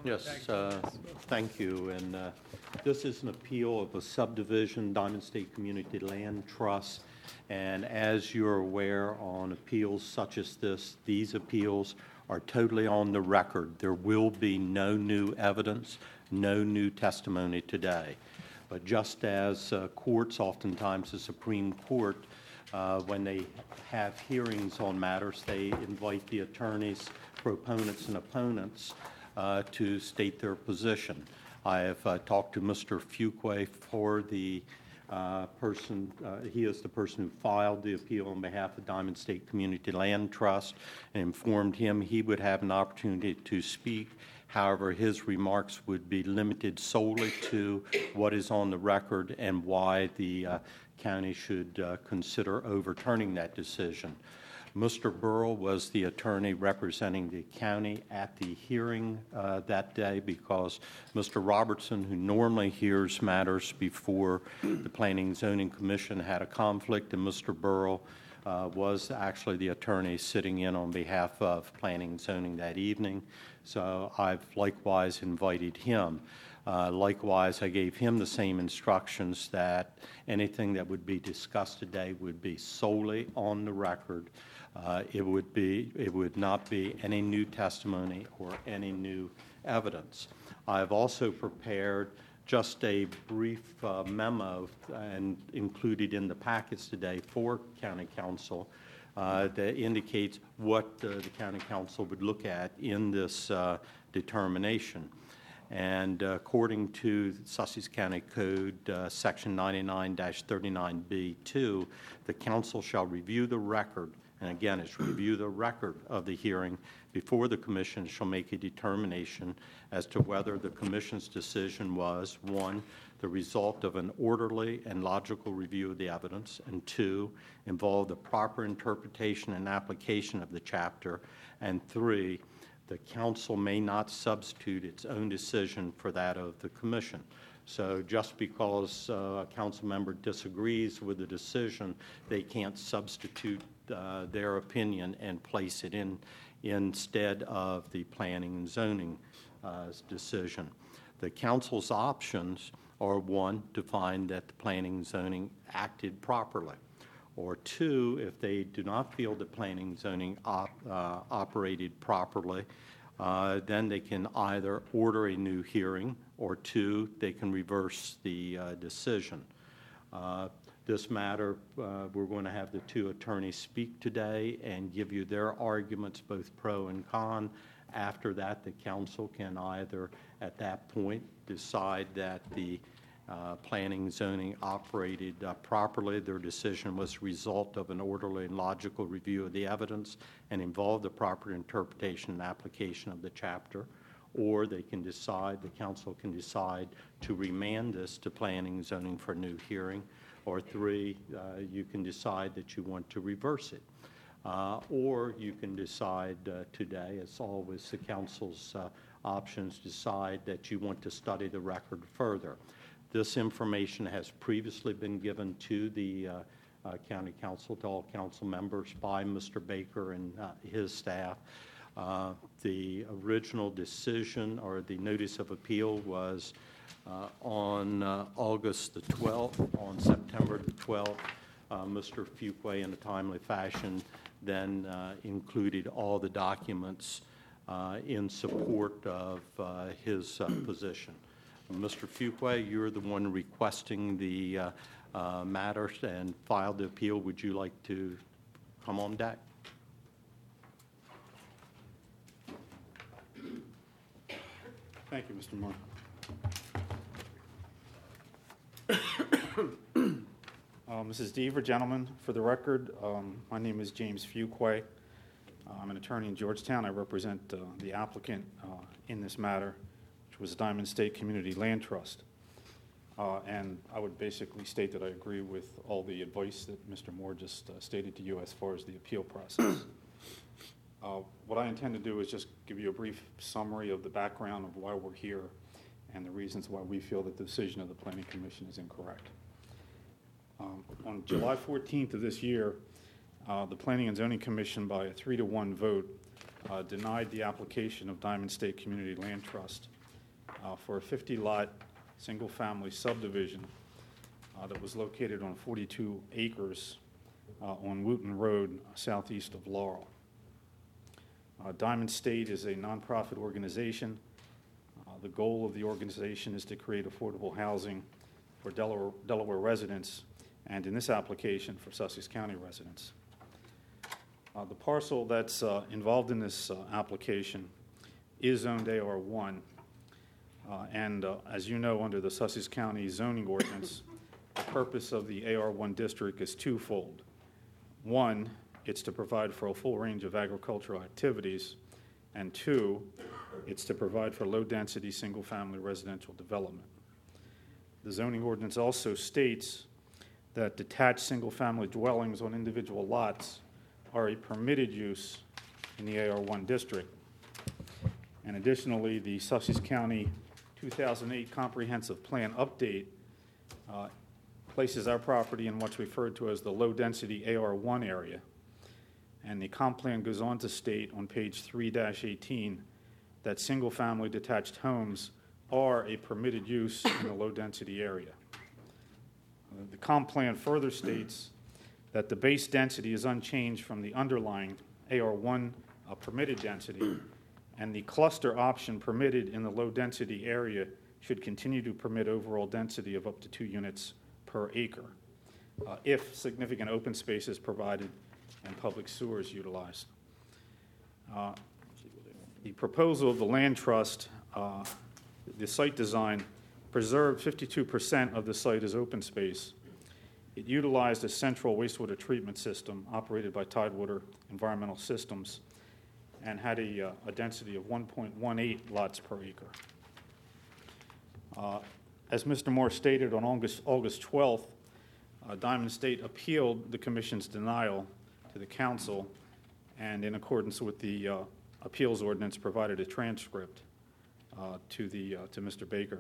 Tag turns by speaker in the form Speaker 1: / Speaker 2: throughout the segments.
Speaker 1: Yes, thank you. And this is an appeal of a subdivision, Diamond State Community Land Trust. And as you're aware, on appeals such as this, these appeals are totally on the record. There will be no new evidence, no new testimony today. But just as courts, oftentimes the Supreme Court, when they have hearings on matters, they invite the attorneys, proponents, and opponents to state their position. I have talked to Mr. Fuqua for the person, he is the person who filed the appeal on behalf of Diamond State Community Land Trust, and informed him he would have an opportunity to speak. However, his remarks would be limited solely to what is on the record and why the county should consider overturning that decision. Mr. Burrell was the attorney representing the county at the hearing that day, because Mr. Robertson, who normally hears matters before the Planning and Zoning Commission, had a conflict, and Mr. Burrell was actually the attorney sitting in on behalf of Planning and Zoning that evening. So I've likewise invited him. Likewise, I gave him the same instructions that anything that would be discussed today would be solely on the record. It would not be any new testimony or any new evidence. I've also prepared just a brief memo and included in the packets today for County Council that indicates what the County Council would look at in this determination. And according to Sussex County Code, Section 99-39B2, the Council shall review the record, and again, it's review the record of the hearing before the Commission shall make a determination as to whether the Commission's decision was, 1, the result of an orderly and logical review of the evidence, and 2, involved the proper interpretation and application of the chapter, and 3, the Council may not substitute its own decision for that of the Commission. So just because a council member disagrees with the decision, they can't substitute their opinion and place it in instead of the Planning and Zoning decision. The Council's options are, 1, to find that the Planning and Zoning acted properly, or 2, if they do not feel that Planning and Zoning operated properly, then they can either order a new hearing, or 2, they can reverse the decision. This matter, we're going to have the 2 attorneys speak today and give you their arguments, both pro and con. After that, the council can either, at that point, decide that the Planning and Zoning operated properly. Their decision was a result of an orderly and logical review of the evidence and involved the proper interpretation and application of the chapter. Or they can decide, the council can decide to remand this to Planning and Zoning for a new hearing. Or 3, you can decide that you want to reverse it. Or you can decide today, as always the council's options, decide that you want to study the record further. This information has previously been given to the County Council, to all council members, by Mr. Baker and his staff. The original decision, or the notice of appeal, was on August the 12th. On September the 12th, Mr. Fuqua, in a timely fashion, then included all the documents in support of his position. Mr. Fuqua, you're the one requesting the matter and filed the appeal. Would you like to come on deck?
Speaker 2: Thank you, Mr. Moore. Mrs. Deaver, gentlemen, for the record, my name is James Fuqua. I'm an attorney in Georgetown. I represent the applicant in this matter, which was Diamond State Community Land Trust. And I would basically state that I agree with all the advice that Mr. Moore just stated to you as far as the appeal process. What I intend to do is just give you a brief summary of the background of why we're here and the reasons why we feel that the decision of the Planning Commission is incorrect. On July 14th of this year, the Planning and Zoning Commission, by a 3-to-1 vote, denied the application of Diamond State Community Land Trust for a 50-lot, single-family subdivision that was located on 42 acres on Wooten Road, southeast of Laurel. Diamond State is a nonprofit organization. The goal of the organization is to create affordable housing for Delaware residents, and in this application, for Sussex County residents. The parcel that's involved in this application is zoned AR1, and as you know, under the Sussex County zoning ordinance, the purpose of the AR1 district is twofold. One, it's to provide for a full range of agricultural activities, and two, it's to provide for low-density single-family residential development. The zoning ordinance also states that detached single-family dwellings on individual lots are a permitted use in the AR1 district. And additionally, the Sussex County 2008 Comprehensive Plan Update places our property in what's referred to as the low-density AR1 area. And the comp plan goes on to state on page 3-18 that single-family detached homes are a permitted use in the low-density area. The comp plan further states that the base density is unchanged from the underlying AR1 permitted density, and the cluster option permitted in the low-density area should continue to permit overall density of up to 2 units per acre if significant open space is provided and public sewer is utilized. The proposal of the land trust, the site design, preserved 52% of the site as open space. It utilized a central wastewater treatment system operated by Tidewater Environmental Systems and had a density of 1.18 lots per acre. As Mr. Moore stated, on August 12th, Diamond State appealed the Commission's denial to the Council, and in accordance with the appeals ordinance, provided a transcript to Mr. Baker.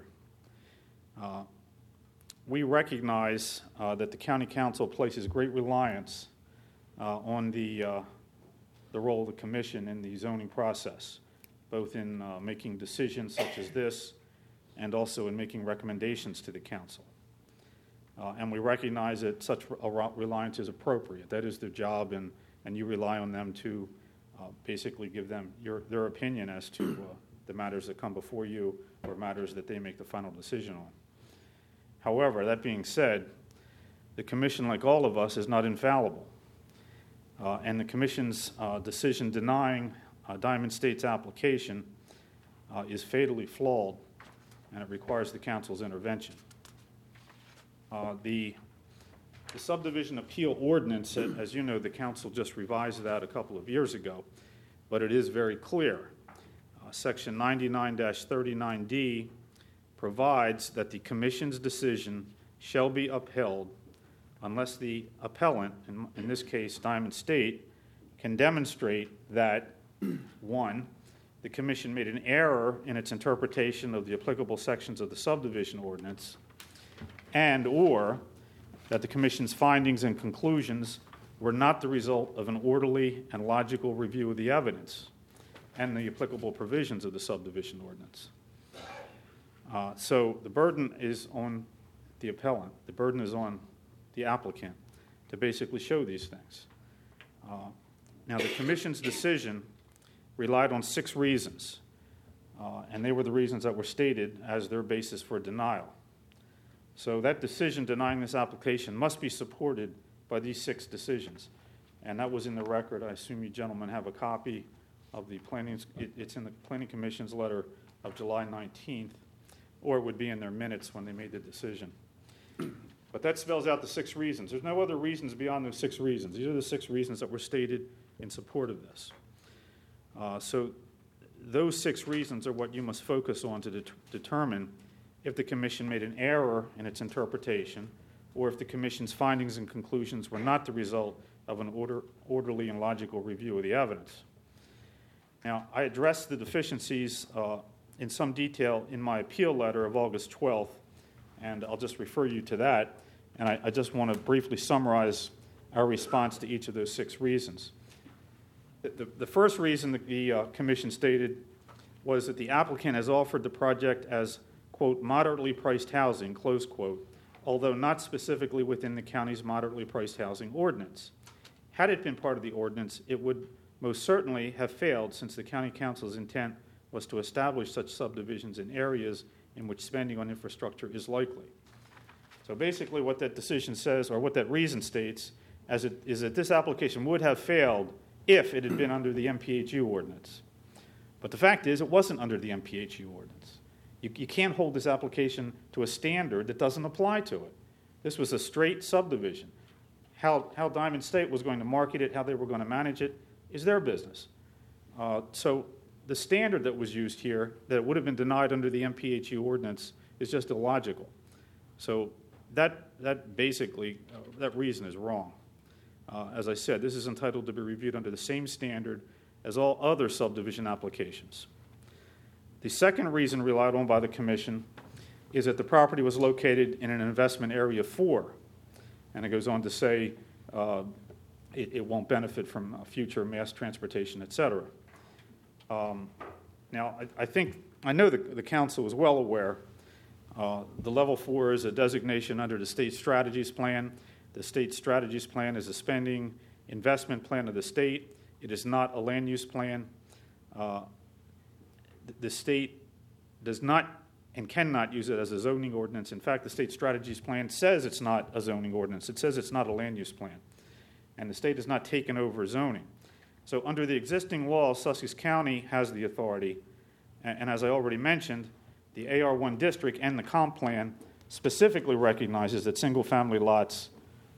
Speaker 2: We recognize that the County Council places great reliance on the role of the Commission in the zoning process, both in making decisions such as this and also in making recommendations to the Council. And we recognize that such a reliance is appropriate. That is their job, and you rely on them to basically give them their opinion as to the matters that come before you or matters that they make the final decision on. However, that being said, the Commission, like all of us, is not infallible. And the Commission's decision denying Diamond State's application is fatally flawed, and it requires the Council's intervention. The subdivision appeal ordinance, as you know, the Council just revised that a couple of years ago, but it is very clear. Section 99-39D provides that the Commission's decision shall be upheld unless the appellant, in this case Diamond State, can demonstrate that, one, the Commission made an error in its interpretation of the applicable sections of the subdivision ordinance, and or that the Commission's findings and conclusions were not the result of an orderly and logical review of the evidence and the applicable provisions of the subdivision ordinance. So the burden is on the appellant. The burden is on the applicant to basically show these things. Now, the Commission's decision relied on 6 reasons, and they were the reasons that were stated as their basis for denial. So that decision denying this application must be supported by these 6 decisions, and that was in the record. I assume you gentlemen have a copy of the planning. It's in the Planning Commission's letter of July 19th, or it would be in their minutes when they made the decision. But that spells out the 6 reasons. There's no other reasons beyond those 6 reasons. These are the 6 reasons that were stated in support of this. So those 6 reasons are what you must focus on to determine if the Commission made an error in its interpretation, or if the Commission's findings and conclusions were not the result of an orderly and logical review of the evidence. Now, I addressed the deficiencies in some detail in my appeal letter of August 12th, and I'll just refer you to that, and I just want to briefly summarize our response to each of those 6 reasons. The first reason that the commission stated was that the applicant has offered the project as, quote, moderately priced housing, close quote, although not specifically within the county's moderately priced housing ordinance. Had it been part of the ordinance, it would most certainly have failed, since the county council's intent was to establish such subdivisions in areas in which spending on infrastructure is likely. So basically what that decision says, or what that reason states, is that this application would have failed if it had been under the MPHU ordinance. But the fact is, it wasn't under the MPHU ordinance. You can't hold this application to a standard that doesn't apply to it. This was a straight subdivision. How Diamond State was going to market it, how they were going to manage it, is their business. So the standard that was used here, that would have been denied under the MPHU ordinance, is just illogical. So that basically, that reason is wrong. As I said, this is entitled to be reviewed under the same standard as all other subdivision applications. The second reason relied on by the commission is that the property was located in an investment area 4, and it goes on to say it won't benefit from future mass transportation, et cetera. Now, I know the council is well aware. The level 4 is a designation under the state strategies plan. The state strategies plan is a spending investment plan of the state. It is not a land use plan. The state does not and cannot use it as a zoning ordinance. In fact, the state strategies plan says it's not a zoning ordinance. It says it's not a land use plan. And the state has not taken over zoning. So under the existing law, Sussex County has the authority. And as I already mentioned, the AR1 district and the comp plan specifically recognizes that single-family lots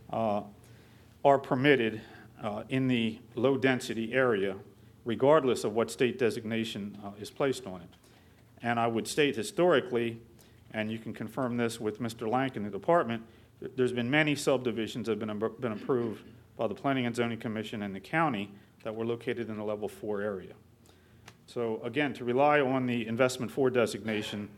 Speaker 2: are permitted in the low-density area, regardless of what state designation is placed on it. And I would state historically, and you can confirm this with Mr. Lank in the department, there's been many subdivisions that have been approved by the Planning and Zoning Commission and the county that were located in the level 4 area. So again, to rely on the investment 4 designation,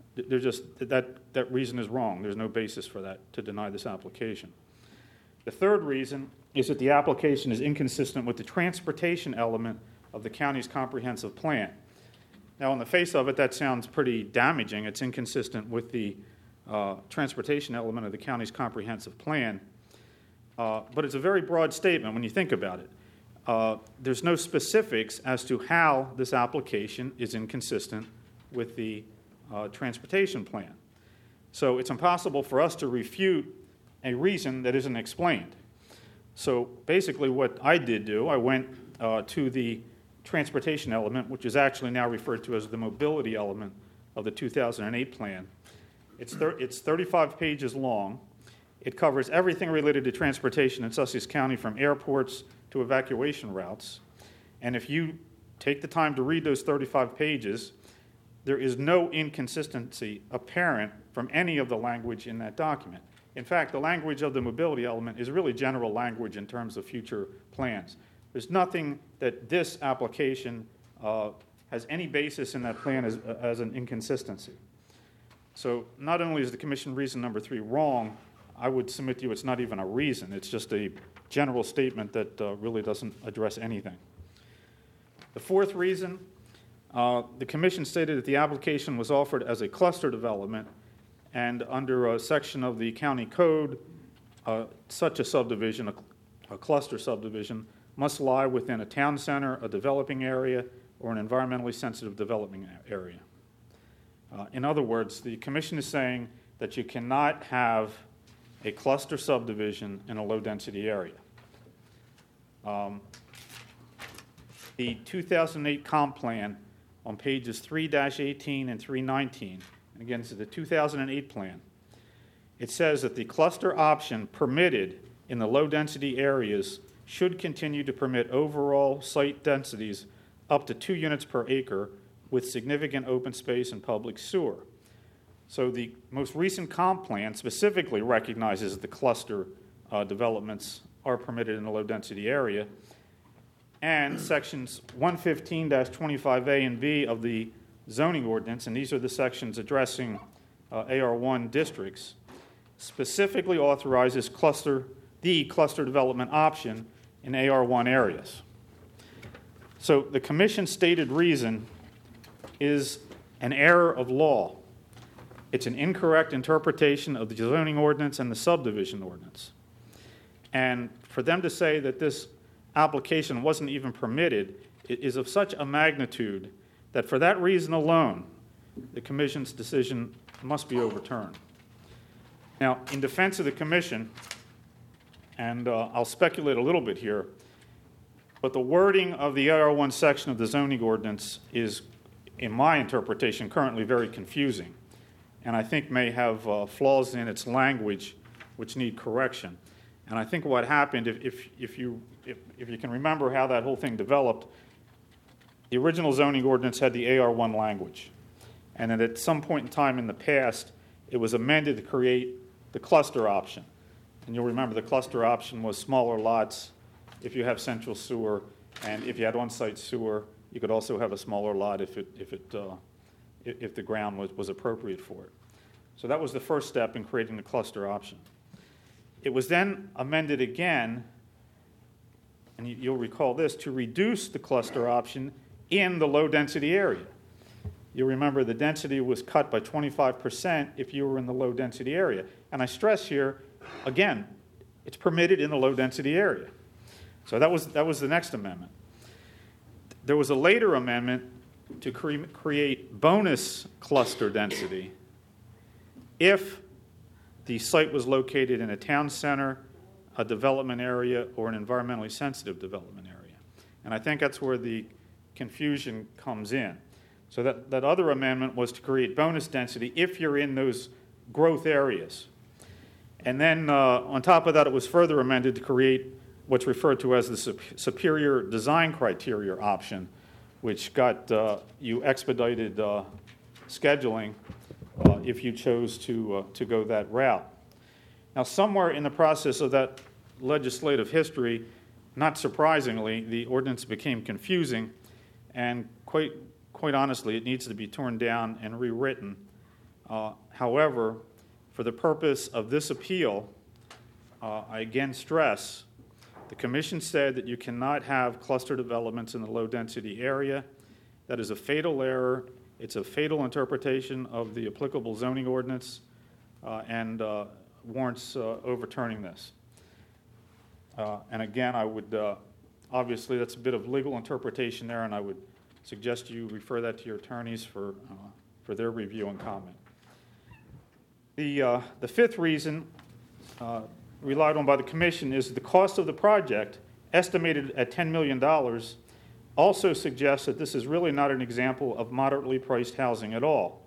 Speaker 2: that reason is wrong. There's no basis for that to deny this application. The third reason is that the application is inconsistent with the transportation element of the county's comprehensive plan. Now, on the face of it, that sounds pretty damaging. It's inconsistent with the transportation element of the county's comprehensive plan. But it's a very broad statement when you think about it. There's no specifics as to how this application is inconsistent with the transportation plan. So it's impossible for us to refute a reason that isn't explained. So basically what I did do, I went to the transportation element, which is actually now referred to as the mobility element of the 2008 plan. It's 35 pages long. It covers everything related to transportation in Sussex County, from airports to evacuation routes. And if you take the time to read those 35 pages, there is no inconsistency apparent from any of the language in that document. In fact, the language of the mobility element is really general language in terms of future plans. There's nothing that this application has any basis in that plan as an inconsistency. So not only is the commission reason number 3 wrong, I would submit to you it's not even a reason. It's just a general statement that really doesn't address anything. The fourth reason, the commission stated that the application was offered as a cluster development, and under a section of the county code, such a subdivision, a cluster subdivision, must lie within a town center, a developing area, or an environmentally sensitive developing area. In other words, the commission is saying that you cannot have a cluster subdivision in a low-density area. The 2008 comp plan on pages 3-18 and 319, and again, this is the 2008 plan, it says that the cluster option permitted in the low-density areas should continue to permit overall site densities up to 2 units per acre with significant open space and public sewer. So the most recent comp plan specifically recognizes that the cluster developments are permitted in a low-density area, and sections 115-25A and B of the zoning ordinance, and these are the sections addressing AR1 districts, specifically authorizes the cluster development option in AR1 areas. So the commission's stated reason is an error of law. It's an incorrect interpretation of the zoning ordinance and the subdivision ordinance. And for them to say that this application wasn't even permitted is of such a magnitude that for that reason alone, the commission's decision must be overturned. Now, in defense of the commission, and I'll speculate a little bit here, but the wording of the AR1 section of the zoning ordinance is, in my interpretation, currently very confusing, and I think may have flaws in its language which need correction. And I think what happened, if you can remember how that whole thing developed, the original zoning ordinance had the AR1 language, and then at some point in time in the past, it was amended to create the cluster option. And you'll remember the cluster option was smaller lots if you have central sewer, and if you had on-site sewer, you could also have a smaller lot if the ground was appropriate for it. So that was the first step in creating the cluster option. It was then amended again, and you'll recall this, to reduce the cluster option in the low-density area. You'll remember the density was cut by 25% if you were in the low-density area. And I stress here, again, it's permitted in the low-density area. So that was the next amendment. There was a later amendment to create bonus cluster density if the site was located in a town center, a development area, or an environmentally sensitive development area. And I think that's where the confusion comes in. So that other amendment was to create bonus density if you're in those growth areas. And then on top of that, it was further amended to create what's referred to as the superior design criteria option, which got you expedited scheduling if you chose to go that route. Now, somewhere in the process of that legislative history, not surprisingly, the ordinance became confusing, and quite honestly, it needs to be torn down and rewritten. However, for the purpose of this appeal, I again stress, the commission said that you cannot have cluster developments in the low-density area. That is a fatal error. It's a fatal interpretation of the applicable zoning ordinance and warrants overturning this. And again, I would, obviously, that's a bit of legal interpretation there, and I would suggest you refer that to your attorneys for their review and comment. The fifth reason relied on by the commission is the cost of the project, estimated at $10 million, also suggests that this is really not an example of moderately priced housing at all.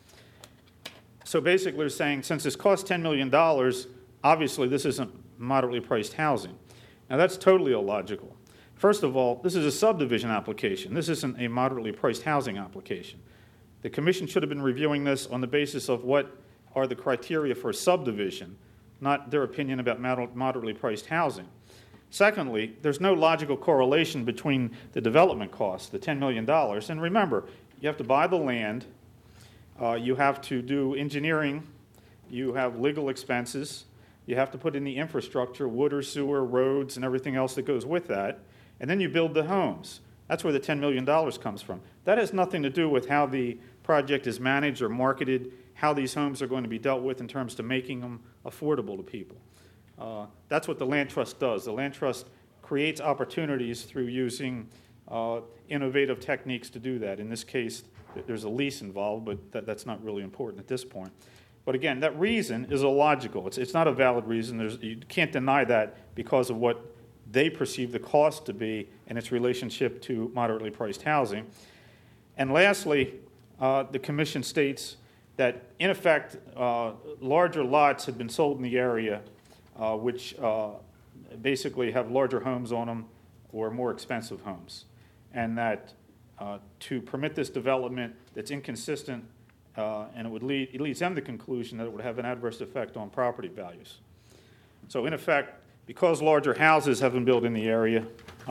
Speaker 2: So basically they're saying, since this costs $10 million, obviously this isn't moderately priced housing. Now that's totally illogical. First of all, this is a subdivision application. This isn't a moderately priced housing application. The commission should have been reviewing this on the basis of what are the criteria for a subdivision, not their opinion about moderately priced housing. Secondly, there's no logical correlation between the development costs, the $10 million, and remember, you have to buy the land, you have to do engineering, you have legal expenses, you have to put in the infrastructure, water, sewer, roads, and everything else that goes with that, and then you build the homes. That's where the $10 million comes from. That has nothing to do with how the project is managed or marketed, how these homes are going to be dealt with in terms of making them affordable to people. That's what the land trust does. The land trust creates opportunities through using innovative techniques to do that. In this case, there's a lease involved, but that's not really important at this point. But again, that reason is illogical. It's not a valid reason. You can't deny that because of what they perceive the cost to be and its relationship to moderately priced housing. And lastly, the commission states that, in effect, larger lots have been sold in the area which basically have larger homes on them or more expensive homes, and that to permit this development that's inconsistent and it leads them to the conclusion that it would have an adverse effect on property values. So in effect, because larger houses have been built in the area,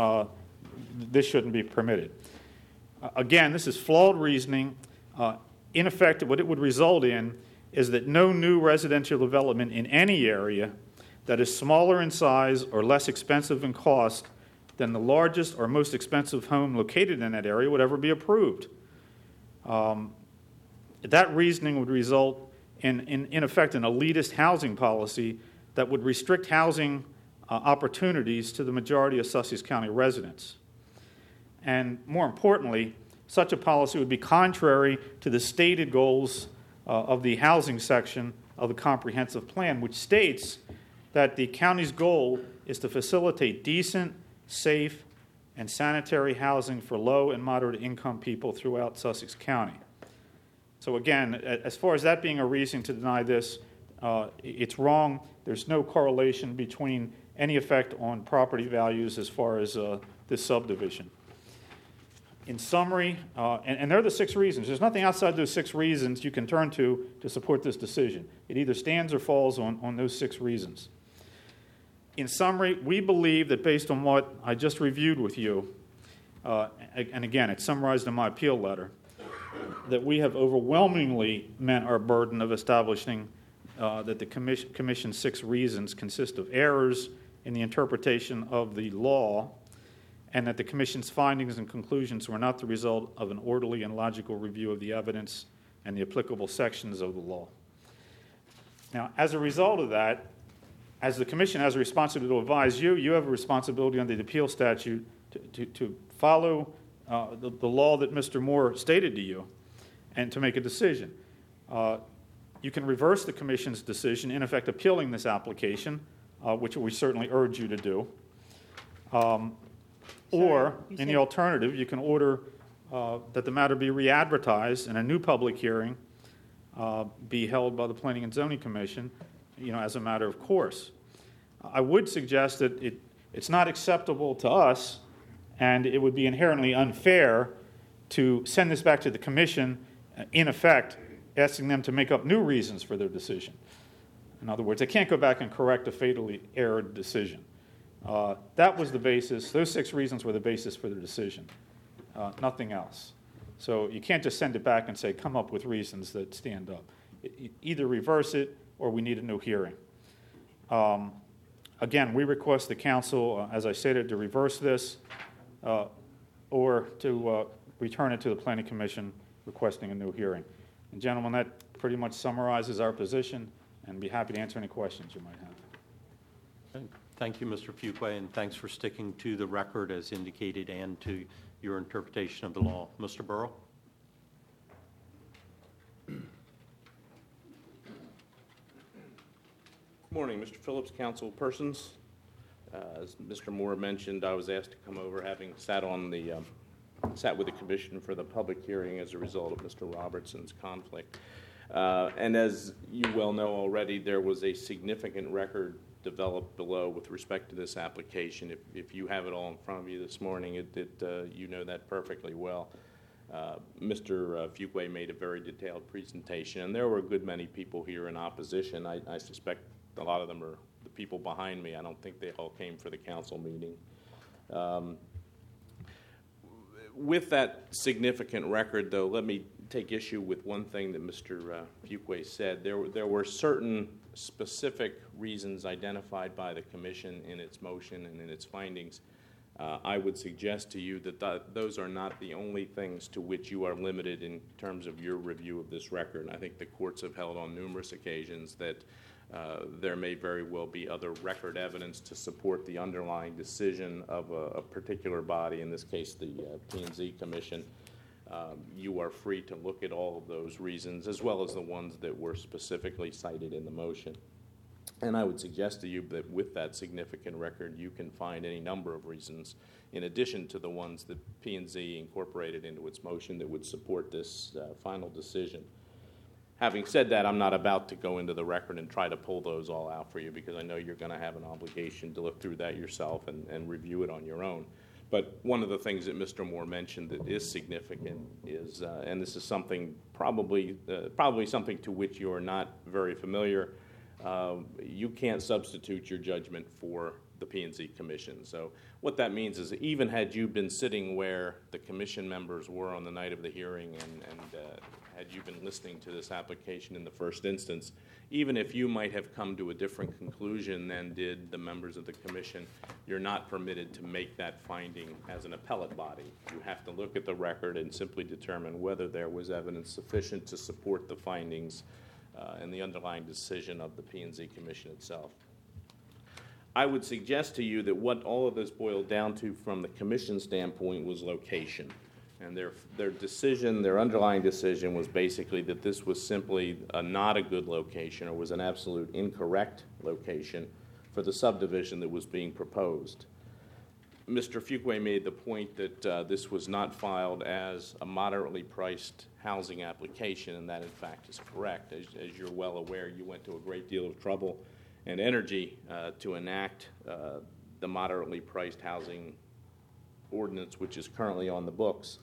Speaker 2: this shouldn't be permitted. Again, this is flawed reasoning. In effect, what it would result in is that no new residential development in any area that is smaller in size or less expensive in cost then the largest or most expensive home located in that area would ever be approved. That reasoning would result in effect, an elitist housing policy that would restrict housing opportunities to the majority of Sussex County residents. And more importantly, such a policy would be contrary to the stated goals of the housing section of the comprehensive plan, which states that the county's goal is to facilitate decent, safe, and sanitary housing for low and moderate income people throughout Sussex County. So again, as far as that being a reason to deny this, it's wrong. There's no correlation between any effect on property values as far as this subdivision. In summary, and there are the 6 reasons. There's nothing outside those 6 reasons you can turn to support this decision. It either stands or falls on those 6 reasons. In summary, we believe that based on what I just reviewed with you, and again, it's summarized in my appeal letter, that we have overwhelmingly met our burden of establishing that the Commission's 6 reasons consist of errors in the interpretation of the law, and that the Commission's findings and conclusions were not the result of an orderly and logical review of the evidence and the applicable sections of the law. Now, as a result of that, as the Commission has a responsibility to advise you, you have a responsibility under the appeal statute to follow the law that Mr. Moore stated to you and to make a decision. You can reverse the Commission's decision, in effect appealing this application, which we certainly urge you to do. Or, in the alternative, you can order that the matter be re-advertised and a new public hearing be held by the Planning and Zoning Commission, as a matter of course. I would suggest that it's not acceptable to us, and it would be inherently unfair to send this back to the Commission, in effect, asking them to make up new reasons for their decision. In other words, they can't go back and correct a fatally erred decision. That was the basis. Those 6 reasons were the basis for the decision, nothing else. So you can't just send it back and say, come up with reasons that stand up. Either reverse it or we need a new hearing. Again, we request the council, as I stated, to reverse this or to return it to the Planning Commission requesting a new hearing. And gentlemen, that pretty much summarizes our position, and I'd be happy to answer any questions you might have.
Speaker 1: Thank you, Mr. Fuqua, and thanks for sticking to the record as indicated and to your interpretation of the law. Mr. Burrow?
Speaker 3: Good morning, Mr. Phillips, council persons. As Mr. Moore mentioned, I was asked to come over having sat with the commission for the public hearing as a result of Mr. Robertson's conflict. And as you well know already, there was a significant record developed below with respect to this application. If you have it all in front of you this morning, you know that perfectly well. Mr. Fuqua made a very detailed presentation, and there were a good many people here in opposition. I suspect a lot of them are the people behind me. I don't think they all came for the council meeting. With that significant record, though, let me take issue with one thing that Mr. Fuqua said. There were certain specific reasons identified by the Commission in its motion and in its findings. I would suggest to you that those are not the only things to which you are limited in terms of your review of this record. I think the courts have held on numerous occasions that there may very well be other record evidence to support the underlying decision of a particular body, in this case the P&Z Commission. You are free to look at all of those reasons as well as the ones that were specifically cited in the motion. And I would suggest to you that with that significant record, you can find any number of reasons in addition to the ones that P&Z incorporated into its motion that would support this final decision. Having said that, I'm not about to go into the record and try to pull those all out for you because I know you're going to have an obligation to look through that yourself and review it on your own. But one of the things that Mr. Moore mentioned that is significant is, and this is something probably something to which you are not very familiar, you can't substitute your judgment for the P&Z Commission. So what that means is even had you been sitting where the commission members were on the night of the hearing and had you been listening to this application in the first instance. Even if you might have come to a different conclusion than did the members of the commission, you're not permitted to make that finding as an appellate body. You have to look at the record and simply determine whether there was evidence sufficient to support the findings and the underlying decision of the P&Z Commission itself. I would suggest to you that what all of this boiled down to from the commission standpoint was location. And their decision, their underlying decision was basically that this was simply not a good location or was an absolute incorrect location for the subdivision that was being proposed. Mr. Fuqua made the point that this was not filed as a moderately priced housing application, and that in fact is correct. As you're well aware, you went to a great deal of trouble and energy to enact the moderately priced housing ordinance, which is currently on the books.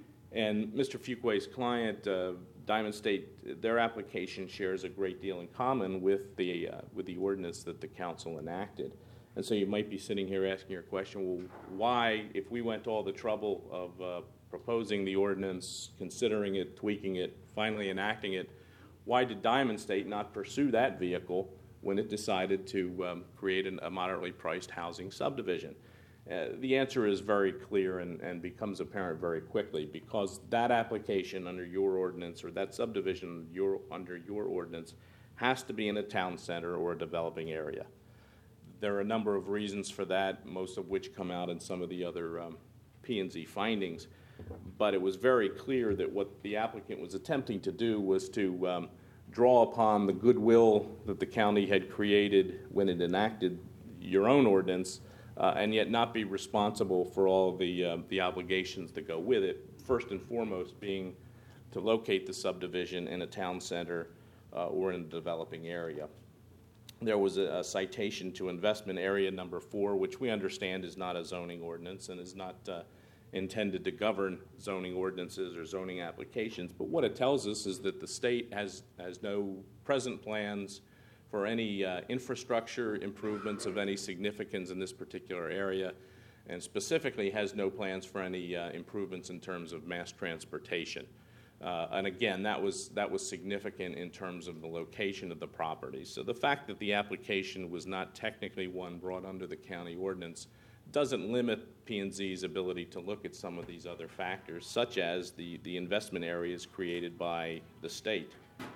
Speaker 3: And Mr. Fuqua's client, Diamond State, their application shares a great deal in common with the ordinance that the council enacted. And so you might be sitting here asking your question, well, why, if we went to all the trouble of proposing the ordinance, considering it, tweaking it, finally enacting it, why did Diamond State not pursue that vehicle when it decided to create a moderately priced housing subdivision? The answer is very clear and becomes apparent very quickly, because that application under your ordinance or that subdivision under your ordinance has to be in a town center or a developing area. There are a number of reasons for that, most of which come out in some of the other P&Z findings, but it was very clear that what the applicant was attempting to do was to draw upon the goodwill that the county had created when it enacted your own ordinance, and yet not be responsible for all the obligations that go with it, first and foremost being to locate the subdivision in a town center or in a developing area. There was a citation to investment area number 4, which we understand is not a zoning ordinance and is not intended to govern zoning ordinances or zoning applications, but what it tells us is that the state has no present plans for any infrastructure improvements of any significance in this particular area, and specifically has no plans for any improvements in terms of mass transportation. And again, that was significant in terms of the location of the property. So the fact that the application was not technically one brought under the county ordinance doesn't limit P&Z's ability to look at some of these other factors, such as the investment areas created by the state.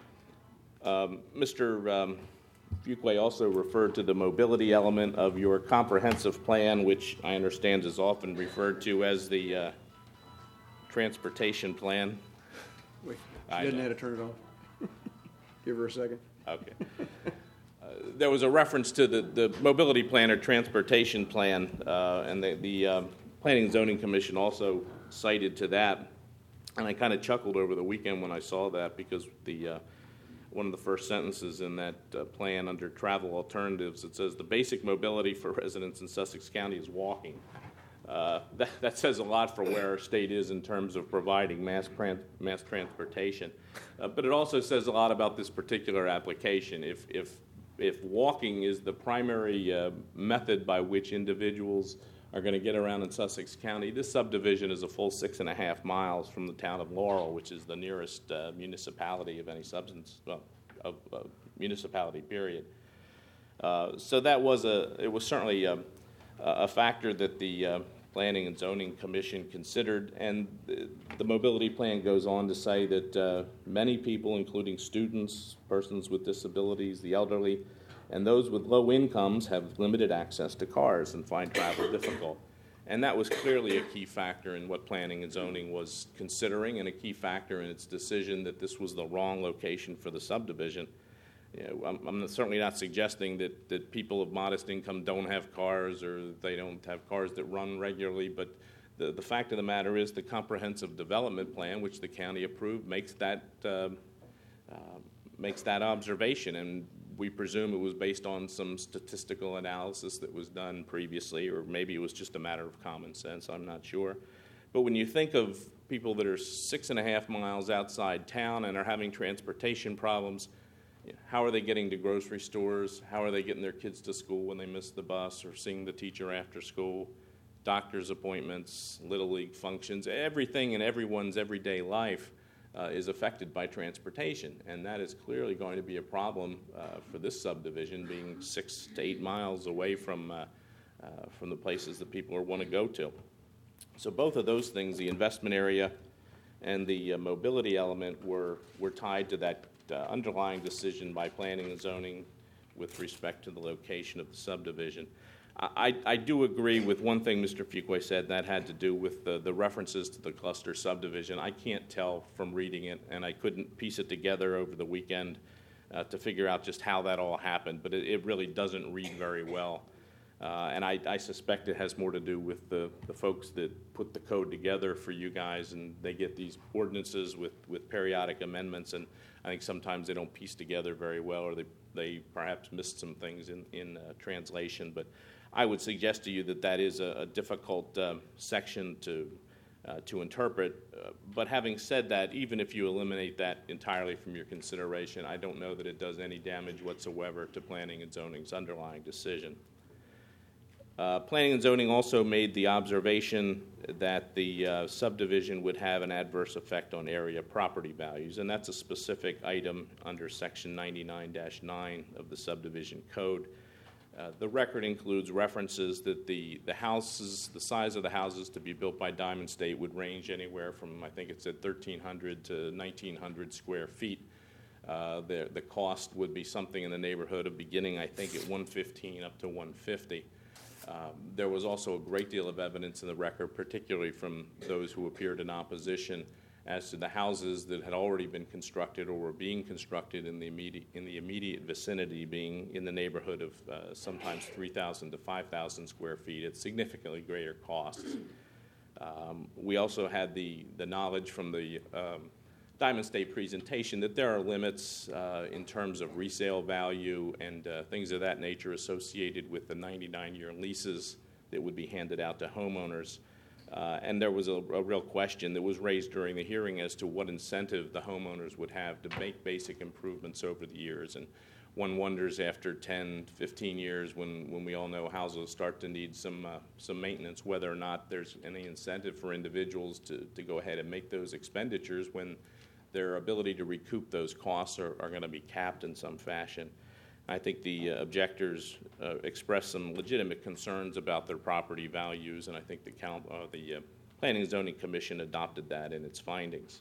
Speaker 3: Mr. Fuqua also referred to the mobility element of your comprehensive plan, which I understand is often referred to as the transportation plan.
Speaker 4: Wait, she doesn't have to turn it on. Give her a second.
Speaker 3: Okay. There was a reference to the mobility plan or transportation plan, and the Planning and Zoning Commission also cited to that. And I kind of chuckled over the weekend when I saw that, because one of the first sentences in that plan under travel alternatives, it says the basic mobility for residents in Sussex County is walking. That says a lot for where our state is in terms of providing mass transportation. But it also says a lot about this particular application. If walking is the primary method by which individuals are going to get around in Sussex County, this subdivision is a full 6.5 miles from the town of Laurel, which is the nearest municipality of any substance, of municipality, period. So it was certainly a factor that the Planning and Zoning Commission considered, and the mobility plan goes on to say that many people, including students, persons with disabilities, the elderly, and those with low incomes have limited access to cars and find travel difficult. And that was clearly a key factor in what Planning and Zoning was considering, and a key factor in its decision that this was the wrong location for the subdivision. I'm certainly not suggesting that people of modest income don't have cars or they don't have cars that run regularly, but the fact of the matter is the comprehensive development plan, which the county approved, makes that observation, and we presume it was based on some statistical analysis that was done previously, or maybe it was just a matter of common sense, I'm not sure. But when you think of people that are 6.5 miles outside town and are having transportation problems, how are they getting to grocery stores? How are they getting their kids to school when they miss the bus or seeing the teacher after school? Doctor's appointments, Little League functions, everything in everyone's everyday life is affected by transportation, and that is clearly going to be a problem for this subdivision, being 6 to 8 miles away from the places that people want to go to. So both of those things, the investment area and the mobility element, were tied to that underlying decision by planning and zoning with respect to the location of the subdivision. I do agree with one thing Mr. Fuqua said, that had to do with the references to the cluster subdivision. I can't tell from reading it, and I couldn't piece it together over the weekend to figure out just how that all happened, but it really doesn't read very well. And I suspect it has more to do with the folks that put the code together for you guys, and they get these ordinances with periodic amendments, and I think sometimes they don't piece together very well, or they perhaps missed some things in translation. But I would suggest to you that is a difficult section to interpret. But having said that, even if you eliminate that entirely from your consideration, I don't know that it does any damage whatsoever to planning and zoning's underlying decision. Planning and zoning also made the observation that the subdivision would have an adverse effect on area property values, and that's a specific item under Section 99-9 of the subdivision code. The record includes references that the size of the houses to be built by Diamond State would range anywhere from, I think it said 1,300 to 1,900 square feet. The cost would be something in the neighborhood of beginning, I think, at $115 up to $150. There was also a great deal of evidence in the record, particularly from those who appeared in opposition, as to the houses that had already been constructed or were being constructed in the immediate vicinity, being in the neighborhood of sometimes 3,000 to 5,000 square feet at significantly greater costs. We also had the knowledge from the Diamond State presentation that there are limits in terms of resale value and things of that nature associated with the 99-year leases that would be handed out to homeowners. And there was a real question that was raised during the hearing as to what incentive the homeowners would have to make basic improvements over the years. And one wonders, after 10, 15 years, when we all know houses start to need some maintenance, whether or not there's any incentive for individuals to go ahead and make those expenditures when their ability to recoup those costs are going to be capped in some fashion. I think the objectors expressed some legitimate concerns about their property values, and I think the Planning and Zoning Commission adopted that in its findings.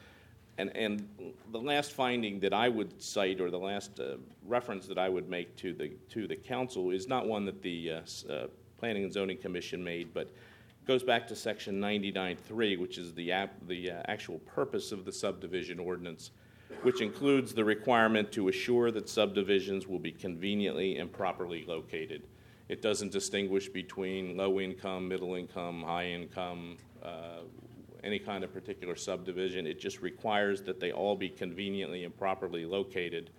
Speaker 3: And the last finding that I would cite, or the last reference that I would make to the council, is not one that the Planning and Zoning Commission made, but goes back to Section 99.3, which is the actual purpose of the subdivision ordinance, which includes the requirement to assure that subdivisions will be conveniently and properly located. It doesn't distinguish between low income, middle income, high income, any kind of particular subdivision. It just requires that they all be conveniently and properly located.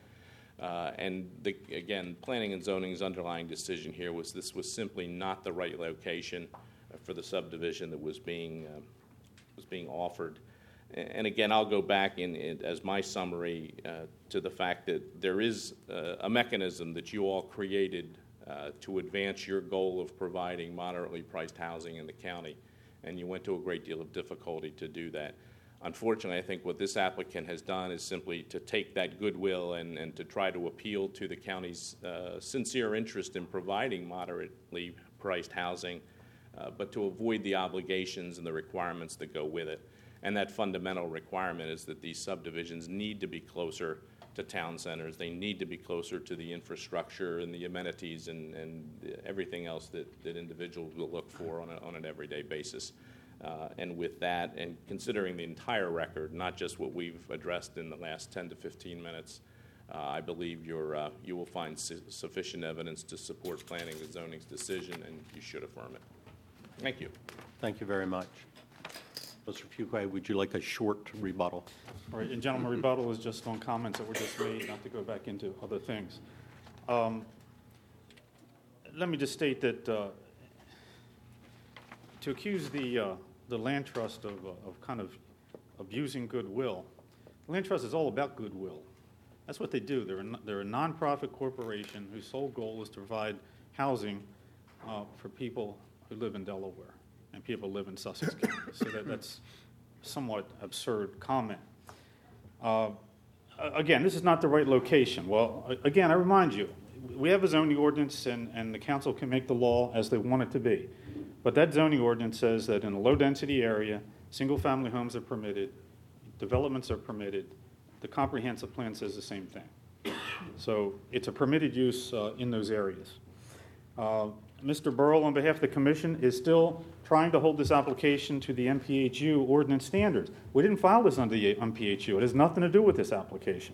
Speaker 3: Again, Planning and Zoning's underlying decision here was this was simply not the right location for the subdivision that was being offered. And again, I'll go back as my summary to the fact that there is a mechanism that you all created to advance your goal of providing moderately priced housing in the county, and you went to a great deal of difficulty to do that. Unfortunately, I think what this applicant has done is simply to take that goodwill and to try to appeal to the county's sincere interest in providing moderately priced housing, but to avoid the obligations and the requirements that go with it. And that fundamental requirement is that these subdivisions need to be closer to town centers. They need to be closer to the infrastructure and the amenities and everything else that individuals will look for on an everyday basis. And with that, and considering the entire record, not just what we've addressed in the last 10 to 15 minutes, I believe you will find sufficient evidence to support Planning and Zoning's decision, and you should affirm it. Thank you.
Speaker 1: Thank you very much. Mr. Fuqua, would you like a short rebuttal?
Speaker 2: All right, and gentlemen, rebuttal is just on comments that were just made, not to go back into other things. Let me just state that to accuse the land trust of kind of abusing goodwill, the land trust is all about goodwill. That's what they do. They're a nonprofit corporation whose sole goal is to provide housing for people who live in Delaware and people who live in Sussex County. So that's somewhat absurd comment. Again, this is not the right location. Well, again, I remind you, we have a zoning ordinance, and the council can make the law as they want it to be. But that zoning ordinance says that in a low-density area, single-family homes are permitted, developments are permitted. The comprehensive plan says the same thing. So it's a permitted use in those areas. Mr. Burrell, on behalf of the commission, is still trying to hold this application to the MPHU ordinance standards. We didn't file this under the MPHU. It has nothing to do with this application.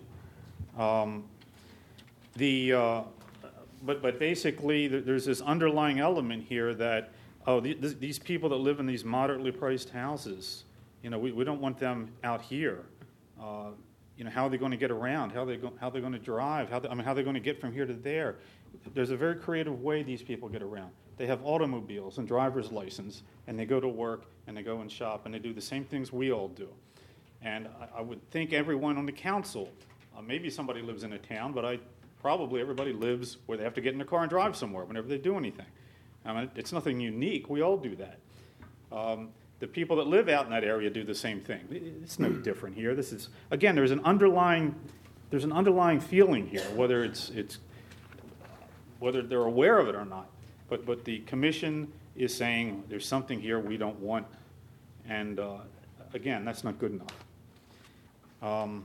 Speaker 2: But basically, there's this underlying element here that, these people that live in these moderately priced houses, we don't want them out here. How are they going to get around? How are they going to drive? How are they going to get from here to there? There's a very creative way these people get around. They have automobiles and driver's license, and they go to work, and they go and shop, and they do the same things we all do. And I would think everyone on the council, maybe somebody lives in a town, but probably everybody lives where they have to get in their car and drive somewhere whenever they do anything. It's nothing unique. We all do that. The people that live out in that area do the same thing. It's no different here. This is, again, there's an underlying feeling here, whether whether they're aware of it or not. But the commission is saying there's something here we don't want, and again, that's not good enough.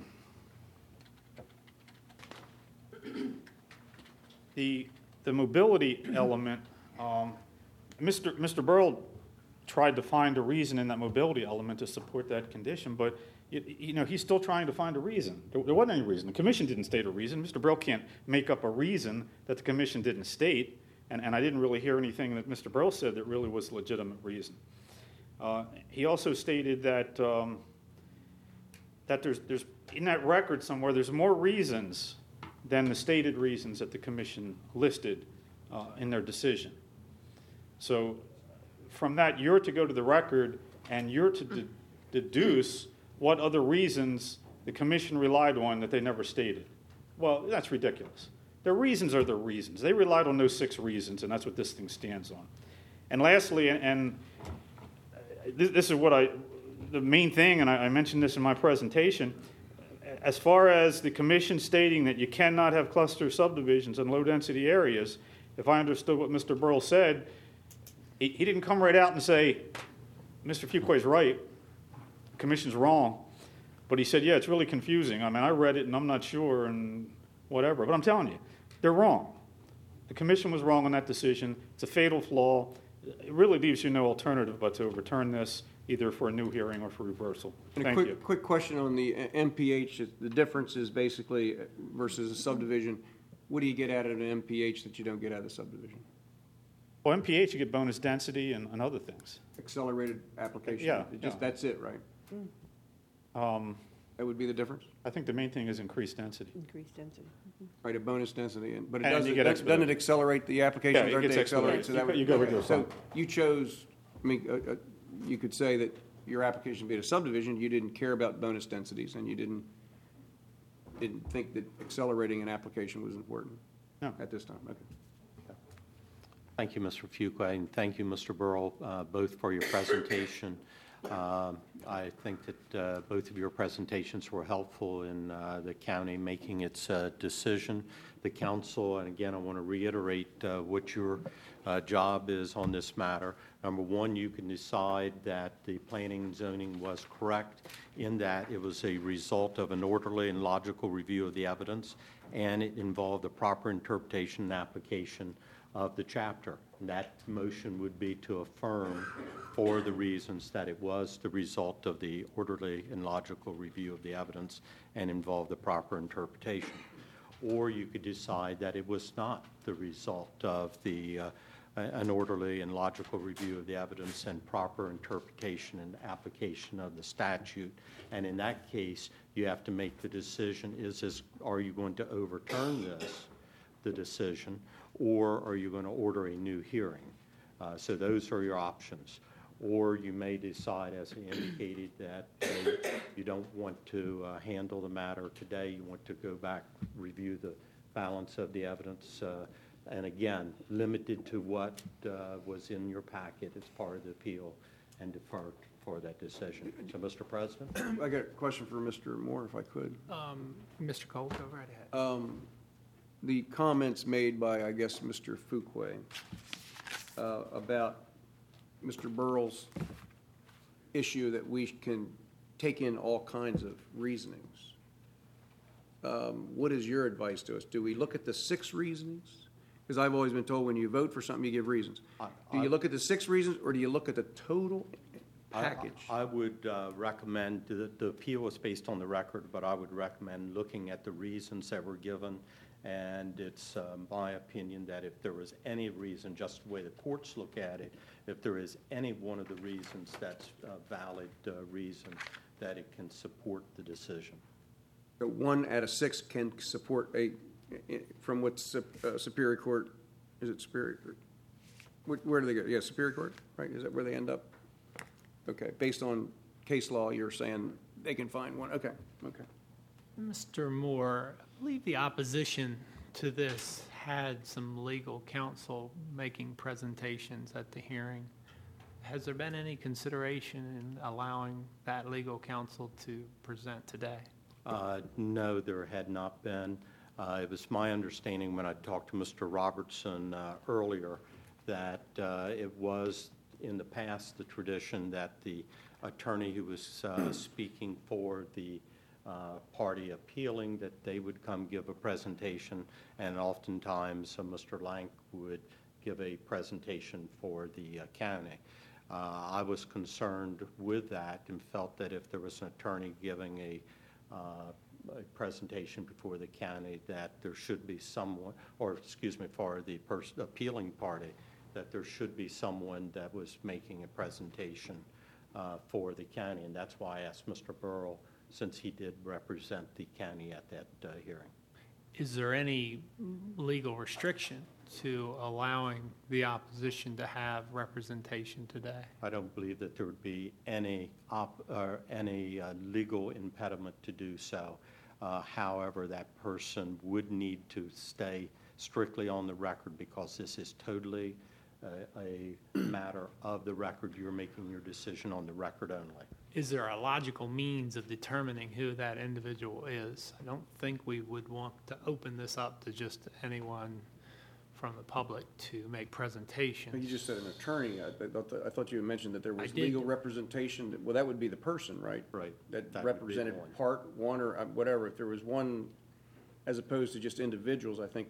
Speaker 2: The mobility element, Mr. Burrell tried to find a reason in that mobility element to support that condition, but he's still trying to find a reason. There wasn't any reason. The commission didn't state a reason. Mr. Burrell can't make up a reason that the commission didn't state, and I didn't really hear anything that Mr. Burrell said that really was a legitimate reason. He also stated that there's in that record somewhere there's more reasons than the stated reasons that the commission listed in their decision. So from that, you're to go to the record and you're to deduce what other reasons the commission relied on that they never stated. Well, that's ridiculous. Their reasons are their reasons. They relied on those 6 reasons, and that's what this thing stands on. And lastly, and this is the main thing, and I mentioned this in my presentation, as far as the commission stating that you cannot have cluster subdivisions in low-density areas, if I understood what Mr. Burrell said, he didn't come right out and say, Mr. Fuquay's right, the commission's wrong. But he said, yeah, it's really confusing. I read it, and I'm not sure, and whatever. But I'm telling you, they're wrong. The commission was wrong on that decision. It's a fatal flaw. It really leaves you no alternative but to overturn this, either for a new hearing or for reversal. Thank you.
Speaker 4: Quick question on the MPH. The difference is basically versus a subdivision. What do you get out of an MPH that you don't get out of a subdivision?
Speaker 2: Well, MPH, you get bonus density and other things.
Speaker 4: Accelerated application.
Speaker 2: Yeah.
Speaker 4: That's it, right? That would be the difference?
Speaker 2: I think the main thing is increased density.
Speaker 5: Increased density.
Speaker 4: Right, a bonus density. But
Speaker 2: And you get
Speaker 4: doesn't it accelerate the applications?
Speaker 2: Yeah, it
Speaker 4: Aren't
Speaker 2: gets
Speaker 4: they accelerated?
Speaker 2: expedited. You go with your
Speaker 4: So
Speaker 2: phone.
Speaker 4: you chose, you could say that your application being a subdivision, you didn't care about bonus densities, and you didn't think that accelerating an application was important?
Speaker 2: No.
Speaker 4: At this time, okay.
Speaker 1: Thank you, Mr. Fuqua, and thank you, Mr. Burrell, both for your presentation. I think that both of your presentations were helpful in the county making its decision. The council, and again, I want to reiterate what your job is on this matter. Number one, you can decide that the planning and zoning was correct in that it was a result of an orderly and logical review of the evidence, and it involved the proper interpretation and application of the chapter. And that motion would be to affirm for the reasons that it was the result of the orderly and logical review of the evidence and involved the proper interpretation. Or you could decide that it was not the result of an orderly and logical review of the evidence and proper interpretation and application of the statute. And in that case, you have to make the decision, are you going to overturn the decision, or are you going to order a new hearing? So those are your options. Or you may decide, as I indicated, that you don't want to handle the matter today. You want to go back, review the balance of the evidence, and again, limited to what was in your packet as part of the appeal, and defer for that decision. So, Mr. President?
Speaker 4: I got a question for Mr. Moore, if I could.
Speaker 5: Mr. Cole, go right ahead.
Speaker 4: The comments made by, I guess, Mr. Fuqua about Mr. Burrell's issue that we can take in all kinds of reasonings. What is your advice to us? Do we look at the 6 reasonings? Because I've always been told when you vote for something, you give reasons. Do you look at the 6 reasons, or do you look at the total package?
Speaker 1: I would recommend, the appeal is based on the record, but I would recommend looking at the reasons that were given. And it's my opinion that if there was any reason, just the way the courts look at it, if there is any one of the reasons that's a valid reason, that it can support the decision.
Speaker 4: So 1 out of 6 can support from what Superior Court, is it Superior Court? Where do they go? Yeah, Superior Court, right? Is that where they end up? Okay, based on case law, you're saying they can find 1. Okay.
Speaker 5: Mr. Moore, I believe the opposition to this had some legal counsel making presentations at the hearing. Has there been any consideration in allowing that legal counsel to present today?
Speaker 1: No, there had not been. It was my understanding when I talked to Mr. Robertson earlier that it was in the past the tradition that the attorney who was speaking for the party appealing, that they would come give a presentation, and oftentimes Mr. Lank would give a presentation for the county. I was concerned with that and felt that if there was an attorney giving a presentation before the county, that there should be someone, or excuse me, for the appealing party, that there should be someone that was making a presentation for the county. And that's why I asked Mr. Burrell, since he did represent the county at that hearing.
Speaker 5: Is there any legal restriction to allowing the opposition to have representation today?
Speaker 1: I don't believe that there would be any legal impediment to do so. However, that person would need to stay strictly on the record because this is totally a matter of the record. You're making your decision on the record only.
Speaker 5: Is there a logical means of determining who that individual is? I don't think we would want to open this up to just anyone from the public to make presentations.
Speaker 4: You just said an attorney. I thought you had mentioned that there was
Speaker 5: I did.
Speaker 4: legal representation. Well, that would be the person, right?
Speaker 1: Right.
Speaker 4: That
Speaker 1: That would be
Speaker 4: represented
Speaker 1: the one.
Speaker 4: part 1 or whatever. If there was one, as opposed to just individuals, I think,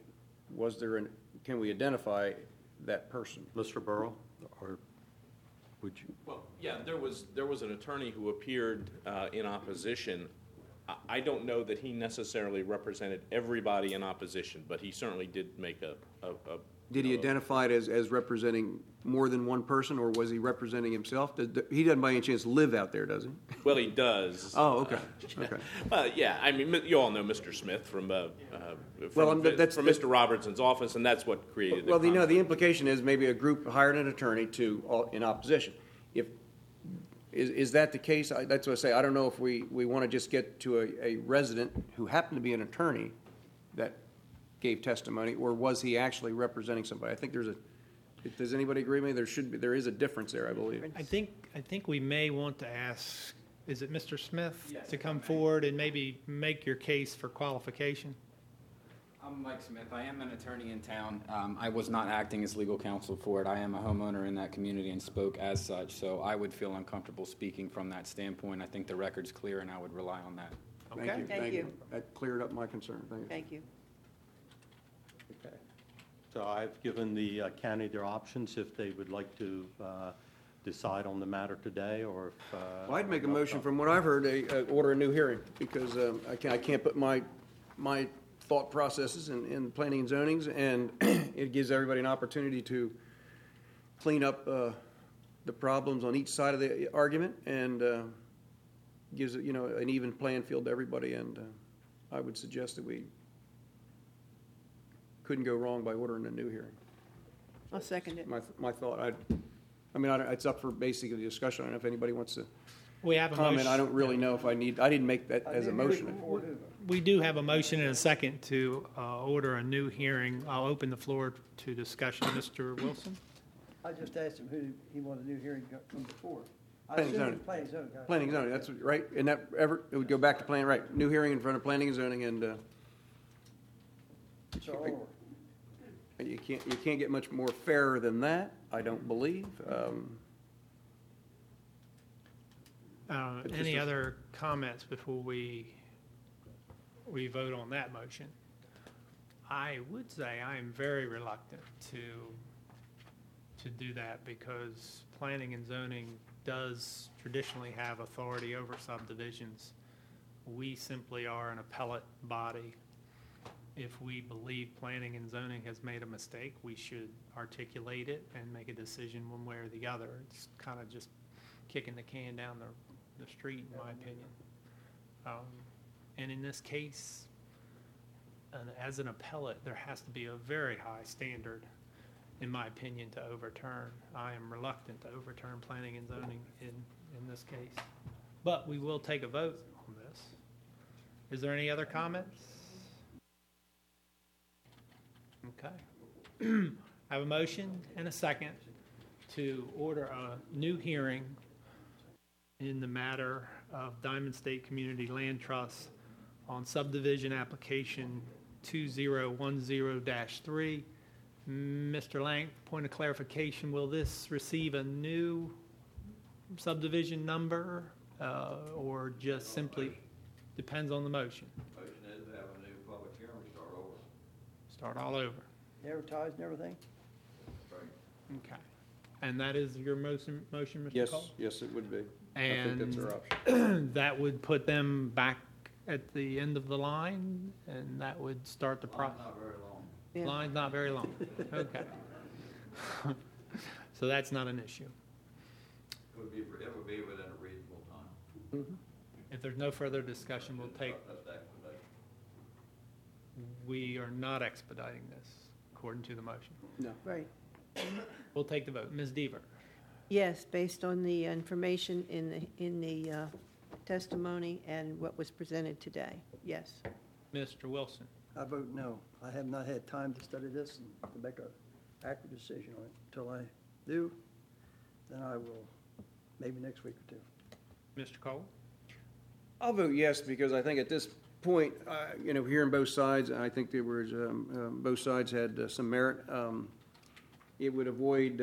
Speaker 4: can we identify that person?
Speaker 1: Mr. Burrell, or would you?
Speaker 3: Well, yeah, there was an attorney who appeared in opposition. I don't know that he necessarily represented everybody in opposition, but he certainly did make a
Speaker 4: Did he identify it as representing more than one person, or was he representing himself? He doesn't by any chance live out there, does he?
Speaker 3: Well, he does.
Speaker 4: Oh, okay. Okay.
Speaker 3: Yeah, I mean, you all know Mr. Smith from
Speaker 4: that's
Speaker 3: Mr. Robertson's office, and that's what created
Speaker 4: Well,
Speaker 3: the conflict.
Speaker 4: the implication is maybe a group hired an attorney in opposition. Is that the case? That's what I say. I don't know if we want to just get to a resident who happened to be an attorney that gave testimony, or was he actually representing somebody? I think does anybody agree with me? There is a difference there, I believe.
Speaker 5: I think we may want to ask, is it Mr. Smith, to come forward and maybe make your case for qualification?
Speaker 6: I'm Mike Smith. I am an attorney in town. I was not acting as legal counsel for it. I am a homeowner in that community and spoke as such, so I would feel uncomfortable speaking from that standpoint. I think the record's clear, and I would rely on that.
Speaker 5: Okay.
Speaker 4: Thank you. That cleared up my concern. Thank you.
Speaker 7: Thank you.
Speaker 1: Okay. So I've given the county their options if they would like to decide on the matter today, or if...
Speaker 4: Well, I'd make a motion, from what I've heard, order a new hearing, because I can't put my thought processes in planning and zonings, and it gives everybody an opportunity to clean up the problems on each side of the argument, and gives it, an even playing field to everybody. And I would suggest that we couldn't go wrong by ordering a new hearing.
Speaker 7: I'll second it.
Speaker 4: My thought. It's up for basically discussion. I don't know if anybody wants to
Speaker 5: We have a
Speaker 4: comment.
Speaker 5: motion.
Speaker 4: I don't really know if I didn't make that as a motion.
Speaker 5: We do have a motion and a second to order a new hearing. I'll open the floor to discussion. Mr. Wilson?
Speaker 8: I just asked him who he wanted a new hearing to come before.
Speaker 4: Planning
Speaker 8: assume
Speaker 4: zoning.
Speaker 8: it's planning zoning. guys.
Speaker 4: Planning and zoning, that's right, and that ever, it would go back to planning, right, new hearing in front of planning and zoning, and,
Speaker 8: So, over.
Speaker 4: you can't get much more fairer than that, I don't believe. It's
Speaker 5: Any
Speaker 4: just a-
Speaker 5: other comments before we vote on that motion? I would say I am very reluctant to do that because planning and zoning does traditionally have authority over subdivisions. We simply are an appellate body. If we believe planning and zoning has made a mistake, we should articulate it and make a decision one way or the other. It's kind of just kicking the can down the street, in my opinion. And in this case, as an appellate, there has to be a very high standard, in my opinion, to overturn. I am reluctant to overturn planning and zoning in this case. But we will take a vote on this. Is there any other comments? Okay. I have a motion and a second to order a new hearing in the matter of Diamond State Community Land Trust on subdivision application 2010-3. Mr. Lang, point of clarification, will this receive a new subdivision number or just simply depends on the motion?
Speaker 9: Motion is to have a new public hearing, start over.
Speaker 5: Start all over.
Speaker 8: Advertised and everything?
Speaker 5: Okay. And that is your motion, Mr.
Speaker 4: Yes,
Speaker 5: Cole?
Speaker 4: yes, it would be. I
Speaker 5: And
Speaker 4: think that's our option.
Speaker 5: that would put them back at the end of the line, and that would start the process.
Speaker 9: Not very long.
Speaker 7: Yeah.
Speaker 5: Line's not very long. Okay. So that's not an issue.
Speaker 9: It would be within a reasonable time.
Speaker 5: If there's no further discussion, we'll take,
Speaker 9: That's the explanation.
Speaker 5: we are not expediting this according to the motion.
Speaker 4: No.
Speaker 7: Right.
Speaker 5: We'll take the vote. Ms. Deaver?
Speaker 7: Yes, based on the information in the testimony and what was presented today. Yes.
Speaker 5: Mr. Wilson?
Speaker 8: I vote no. I have not had time to study this and to make an accurate decision on it. Until I do, then I will, maybe next week or two.
Speaker 5: Mr. Cole?
Speaker 4: I'll vote yes, because I think at this point, hearing both sides, I think there was, both sides had some merit. It would avoid,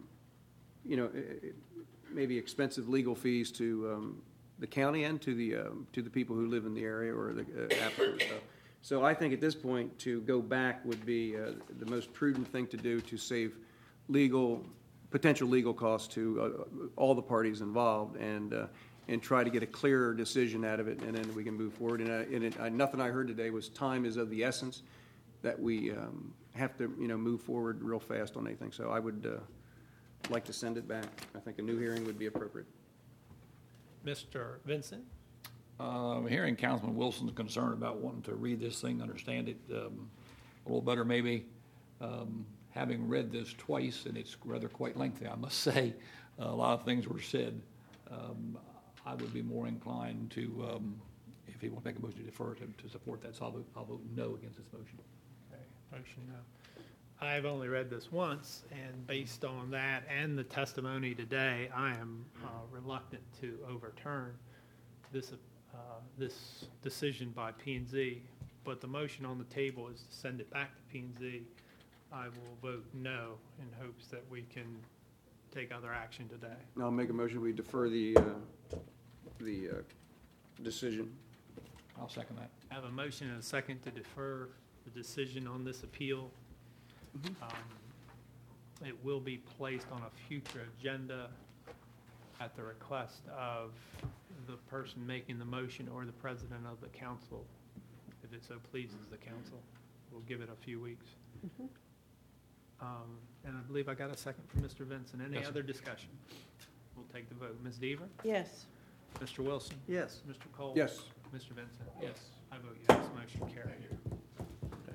Speaker 4: maybe expensive legal fees to the county and to the people who live in the area or the applicants. So I think at this point, to go back would be the most prudent thing to do to save potential legal costs to all the parties involved and try to get a clearer decision out of it, and then we can move forward. And nothing I heard today was time is of the essence, that we have to, move forward real fast on anything. So I would like to send it back. I think a new hearing would be appropriate.
Speaker 5: Mr. Vincent?
Speaker 10: Hearing Councilman Wilson's concern about wanting to read this thing, understand it a little better maybe. Having read this twice, and it's rather quite lengthy, I must say, a lot of things were said. I would be more inclined to, if he wants to make a motion to defer, to support that. So I'll vote no against this motion.
Speaker 5: Okay, motion no. I've only read this once, and based on that and the testimony today, I am reluctant to overturn this decision by P&Z. But the motion on the table is to send it back to P&Z. I will vote no in hopes that we can take other action today.
Speaker 4: I'll make a motion, we defer the decision.
Speaker 10: I'll second that.
Speaker 5: I have a motion and a second to defer the decision on this appeal. It will be placed on a future agenda at the request of the person making the motion or the president of the council, if it so pleases the council. We'll give it a few weeks. And I believe I got a second from Mr. Vincent. Any
Speaker 10: Yes, sir.
Speaker 5: other discussion? We'll take the vote. Ms. Deaver?
Speaker 7: Yes.
Speaker 5: Mr. Wilson?
Speaker 8: Yes.
Speaker 5: Mr. Cole?
Speaker 4: Yes.
Speaker 5: Mr. Vincent? Yes. I vote yes. Motion carried.